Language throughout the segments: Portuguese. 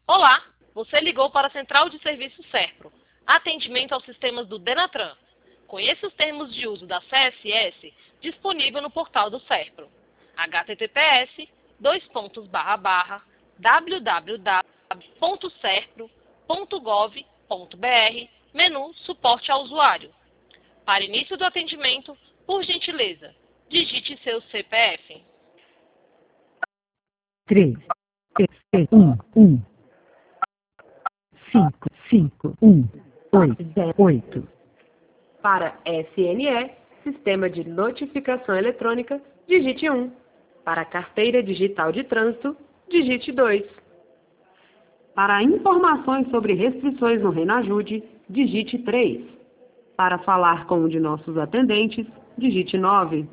Olá, você ligou para a Central de Serviços SERPRO, atendimento aos sistemas do Denatran. Conheça os termos de uso da CSS disponível no portal do SERPRO. https://www.serpro.gov.br, menu Suporte ao usuário. Para início do atendimento, por gentileza, digite seu CPF. 3, 1, 1, 5, 5, 1, 8, 8. Para SNE, Sistema de Notificação Eletrônica, digite 1. Para Carteira Digital de Trânsito, digite 2. Para informações sobre restrições no Renajude, digite 3. Para falar com um de nossos atendentes, digite 9.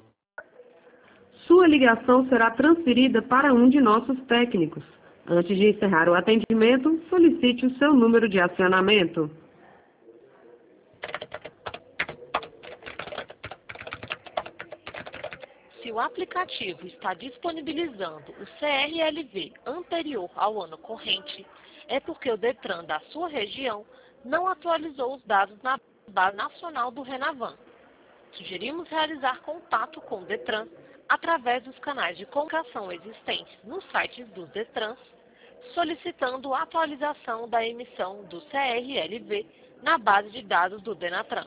Sua ligação será transferida para um de nossos técnicos. Antes de encerrar o atendimento, solicite o seu número de acionamento. Se o aplicativo está disponibilizando o CRLV anterior ao ano corrente, é porque o Detran da sua região não atualizou os dados na Base Nacional do Renavan. Sugerimos realizar contato com o Detran através dos canais de comunicação existentes nos sites dos Detrans, solicitando a atualização da emissão do CRLV na base de dados do Denatran.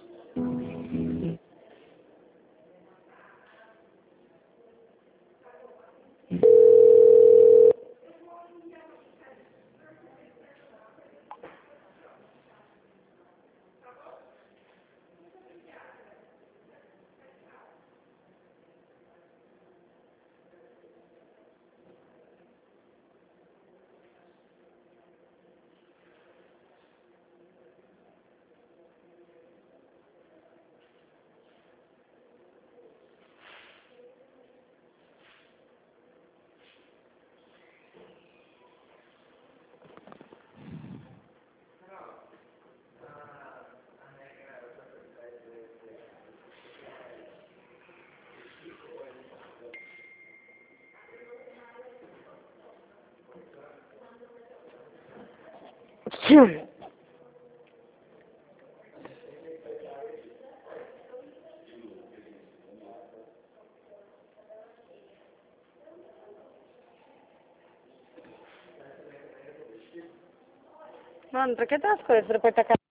Mano, pra que das coisas? Depois tá